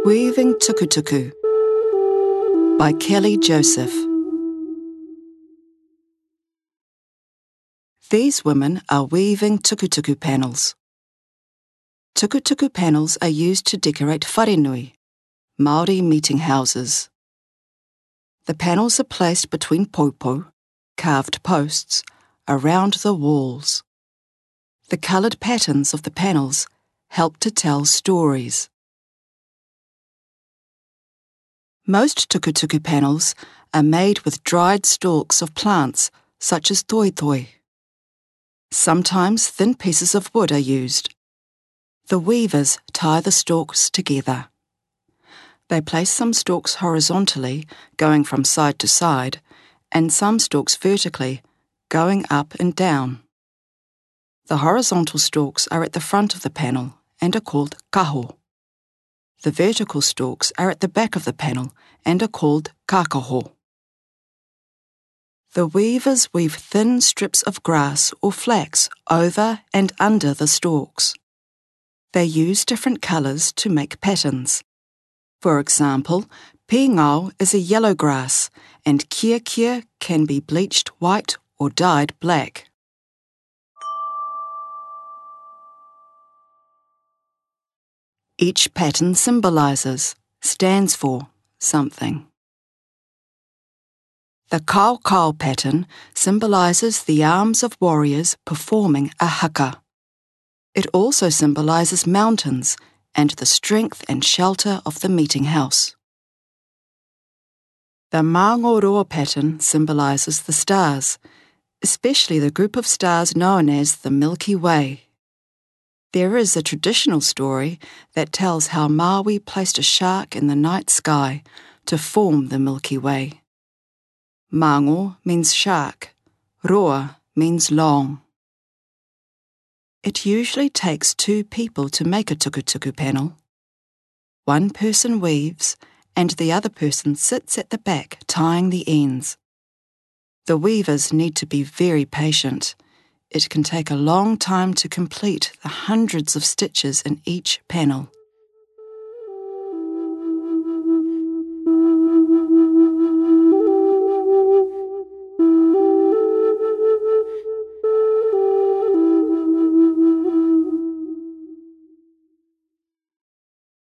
Weaving Tukutuku by Kelly Joseph. These women are weaving tukutuku panels. Tukutuku panels are used to decorate wharenui, Māori meeting houses. The panels are placed between poupou, carved posts, around the walls. The coloured patterns of the panels help to tell stories. Most tukutuku panels are made with dried stalks of plants such as toitoi. Sometimes thin pieces of wood are used. The weavers tie the stalks together. They place some stalks horizontally, going from side to side, and some stalks vertically, going up and down. The horizontal stalks are at the front of the panel and are called kaho. The vertical stalks are at the back of the panel and are called kākaho. The weavers weave thin strips of grass or flax over and under the stalks. They use different colours to make patterns. For example, pīngao is a yellow grass and kia can be bleached white or dyed black. Each pattern symbolises, stands for, something. The kaukau pattern symbolises the arms of warriors performing a haka. It also symbolises mountains and the strength and shelter of the meeting house. The Māngoroa pattern symbolises the stars, especially the group of stars known as the Milky Way. There is a traditional story that tells how Maui placed a shark in the night sky to form the Milky Way. Mango means shark, roa means long. It usually takes 2 people to make a tukutuku panel. One person weaves and the other person sits at the back tying the ends. The weavers need to be very patient. It can take a long time to complete the hundreds of stitches in each panel.